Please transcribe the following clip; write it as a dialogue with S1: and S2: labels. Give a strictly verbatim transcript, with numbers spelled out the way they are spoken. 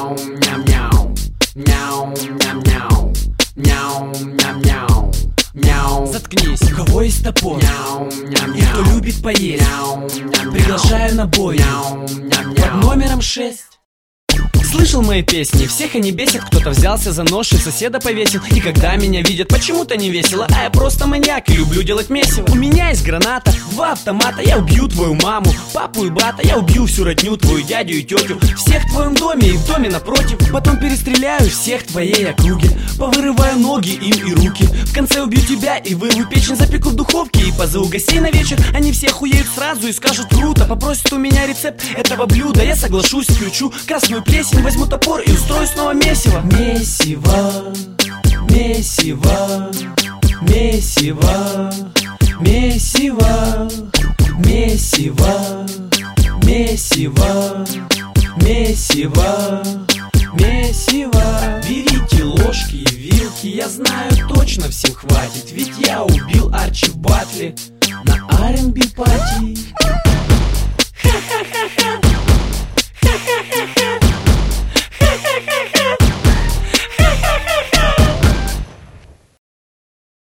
S1: Мяу, мяу, мяу, мяу, мяу, мяу, мяу, мяу, мяу.
S2: Заткнись, у кого есть топор?
S1: Мяу, мяу,
S2: И кто любит поесть?
S1: мяу, мяу,
S2: Приглашаю на бой
S1: мяу, мяу,
S2: под номером шесть. Слышал мои песни, всех они бесят. Кто-то взялся за нож и соседа повесил. И когда меня видят, почему-то не весело. А я просто маньяк и люблю делать месиво. У меня есть граната, два автомата. Я убью твою маму, папу и брата. Я убью всю родню, твою дядю и тетю. Всех в твоем доме и в доме напротив. Потом перестреляю всех твоей округи. Повырываю ноги им и руки. В конце убью тебя и вырву печень. Запеку в духовке и позову гостей на вечер. Они все хуеют сразу и скажут круто. Попросят у меня рецепт этого блюда. Я соглашусь, включу красную плесень. Возьму топор и устрою снова месиво. Месиво, месиво, месиво, месиво, месиво, месиво, месиво, месиво. Берите ложки и вилки, я знаю точно всем хватит. Ведь я убил Арчи Батли на ар энд би пати. Ха-ха-ха-ха, ха-ха-ха-ха.